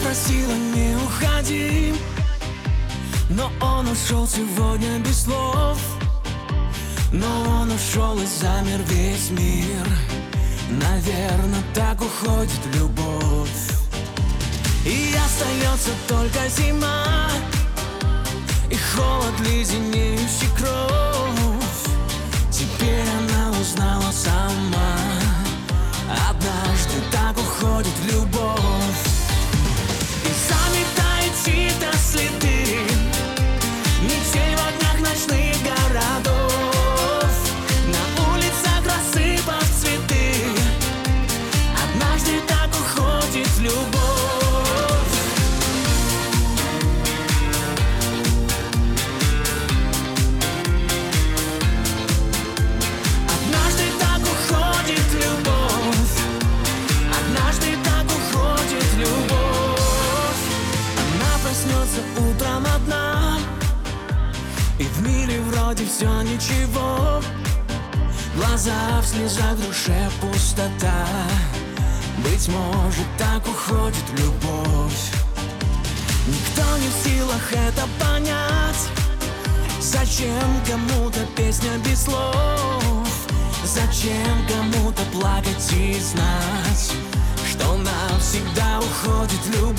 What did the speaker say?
просила не уходи, но он ушел сегодня без слов. Но он ушел и замер весь мир. Наверно, так уходит любовь. И остается только зима и холод, леденящий кровь. Теперь она узнала сама. Однажды так уходит любовь. И заметает чьи-то следы, метель в огнях ночных городов. На улицах рассыпав цветы. Однажды так уходит любовь. Однажды так уходит любовь. Однажды так уходит любовь. Она проснется утром одна, и в мире вроде все ничего. Глаза в слезах, в душе пустота. Быть может, так уходит любовь. Никто не в силах это понять. Зачем кому-то песня без слов? Зачем кому-то плакать и знать, что навсегда уходит любовь?